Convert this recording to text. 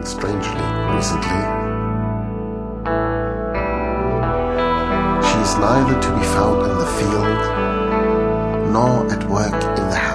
acting strangely recently. She is neither to be found in the field nor at work in the house.